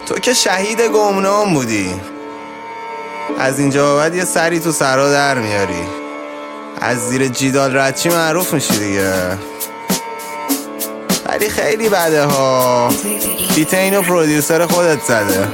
تو که شهید گمنام بودی، از اینجا بعد یه سری تو سرا در میاری، از زیر جیدال ردچی معروف میشی دیگه. ولی خیلی بده ها، بیت اینو پرودیوسر خودت زده.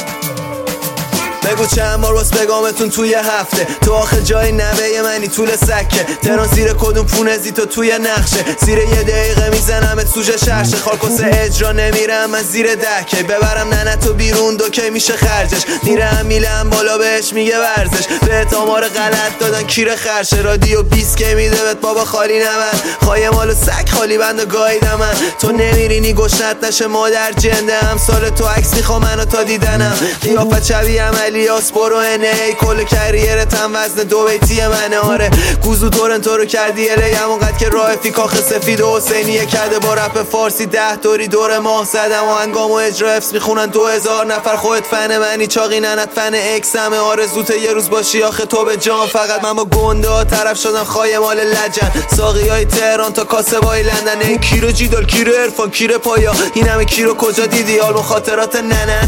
بگو چند بار باز بگامتون توی هفته، تو آخه جای نوه منی طول سکه. تران زیر کدوم پونزی تو توی نقشه، زیر یه دقیقه میزنمت سوژه شرشه. خالکوسه اجرا نمیرم من زیر دهکه، ببرم ننتو بیرون دوکی میشه خرجش. میرم میلم بالا بهش میگه ورزش، بهت آمار غلط دادن کیر خرشه. رادیو 20 که میده بهت بابا خالی نمن، خواهی مالو سگ خالی بند گاییدم من. تو نمیرینی گشنت نشه مادر جنده، هم سال تو عکس میخوام منو تا دیدنم. قیافت شبیه عملیاس برو NA، کل کریرت هم وزن 2 بیتی منه. آره گوزو تورنتو رو کردی الی، همونقدر که رائفی کاخ سفید و حسینیه کرده. با رپ فارسی 10 دوری دور ماه زدم و هنگام و اجرا حفظ میخونن 2000 نفر. خودت فن منی چاقی ننت فن اکس همه، آرزوت یه روز باشی آخه تو به جان. فقط من با گنده ها طرف شدم خواهی مال لجن، ساقی های تهران تا کاسه بای لندن. ای کیرو جیدال کیرو عرفان کیرو پایا، این همه کیرو کجا دیدی؟ آلبوم خاطرات ننت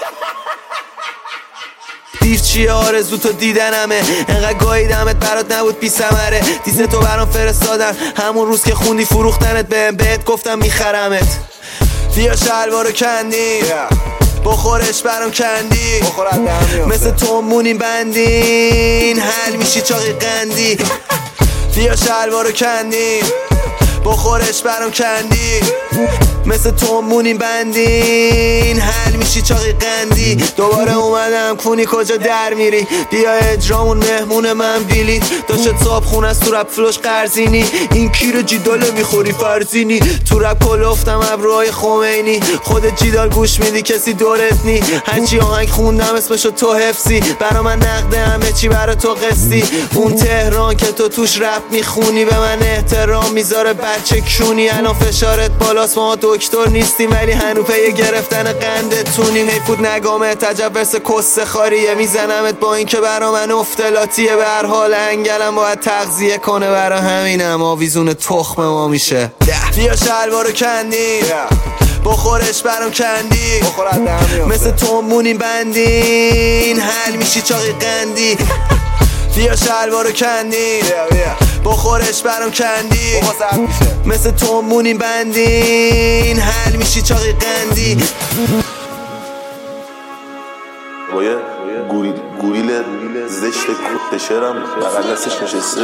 دیف چیه آرزو تو دیدنمه، انقدر گاییدمت برات نبود بی ثمره. دیزه تو برام فرستادم همون روز که خوندی فروختنت بهت گفتم میخرمت. بیا شلوارو کندی بخورش برام کندی، مثل تو مونیم بندین حل میشی چاقی قندی. بیا شلوارو کندی بخورش برام کندی، مثل تو مونیم بندین حل میشی چاقی قندی. دوباره اومدم کونی کجا در میری، بیا اجرامون مهمون من بیلیت. داشت صاحب خونه است تو رپ فلوش قرزینی، این کیر جیدال میخوری فرزینی. تو رپ کلفتم ابروهای خمینی، خود جیدال گوش میدی کسی دورت نی. هرچی آهنگ خوندم اسمشو تو حفظی، برا من نقده همه چی برا تو قسطی. اون تهران که تو توش رپ میخونی به من احترام میذاره بچه کونی. الان فشارت بالاست ما دکتر نیستیم ولی هنو پی گرفتن قندت تونیم. حیفود نگامه تجوز کسه خاریه، میزنمت با این که برا من افتلاتیه. به هر حال انگلم باید تغذیه کنه، برا همینم آویزون تخم ما میشه. بیا شلوارو کندی بخورش برام کندی، مثل تو مونیم بندین حل میشی چاقی قندی. بیا شلوارو کندی بخورش برام کندی، مثل تو مونیم بندین حل میشی چاقی قندی. با یه گوریل زشت کشرم بغل دستش نشسته،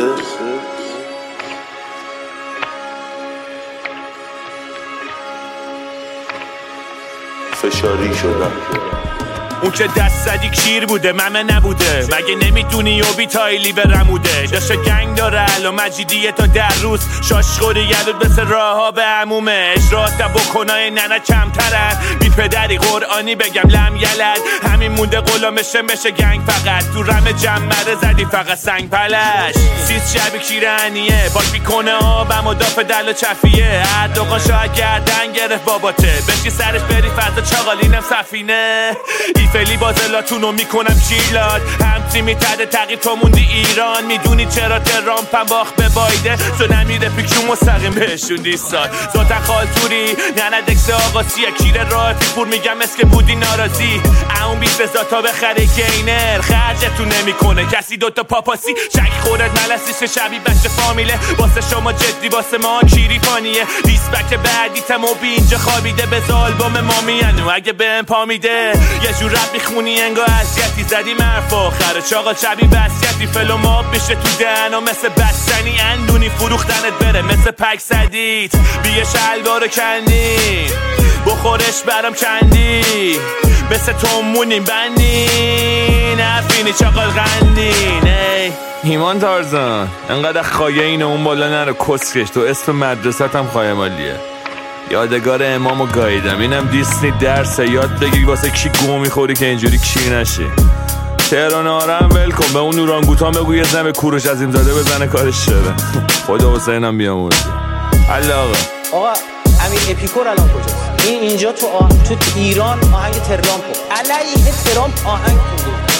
فشاری شدم. اون که دست زدی کیر بوده ممه نبوده، مگه نمیدونی اوبی تایلی برموده. داشته گنگ داره الو مجیدیه تا در روز، شاشخوری یلود مثل راه ها به عمومه. اجرات بکنای ننه کمترن، بی پدری قرآنی بگم لم یلد. همین مونده غلامشه بشه گنگ فقط، تو رم جمره زدی فقط سنگ پلش. سیز شبی کیرانیه باک بیکنه آبم و داف دل و چفیه. اردوغان شاید گردن گرفت باباته، بشی سرش بری فضا چاقالینم سفینه. فعلی بازلاتونو میکنم شیلاد، همتی میتده تقیب تو موندی ایران. میدونی چرا ترامپم باخت به بایده، تو نمیره پیکشون مستقیم بهشون دیستان. زوتن خالتوری نه دکس آقاسیه، کیر رافی پور میگم اسکه بودی ناراضی. اون بیت به ذاتا بخره گینر، خرجتون نمیکنه کسی دوتا پاپاسی. شک خورد ملسیش شبی بچه فامیله، واسه شما جدی واسه ما کیری پانیه. دیسبک بعدی تمو بی اینجا خوابیده، به آلبوم ما میانو اگه بهم پا میده. یه جور رپ میخونی انگا اذیتی، زدی مرف آخره چاقا شبی بسیتی. فلو ماب میشه تو دهنا مثل بستنی، اندونی فروختنت بره مثل پک زدیت. بیه شلوارو کندی بخورش برام کندی، مثل تو مونیم بندین نفینی چاقال غندین. ایمان تارزان انقدر خایه اینه اون بالا نرو کسکش، تو اسم مدرست هم خایه مالیه. یادگار امامو گاییدم، اینم دیسنی درسه، یاد بگی واسه کی گو میخوری که اینجوری کیر نشی. تهران آرم ول کن، به اون نورانگوتان بگو یه زن به کوروش عظیم زاده بزنه کارش شده. خدا حسینم بیامون. آقا امیر اپیکور الان کجاست؟ اینجا تو ایران آهنگ ترامپو علیه ترامپ آهنگ خونده.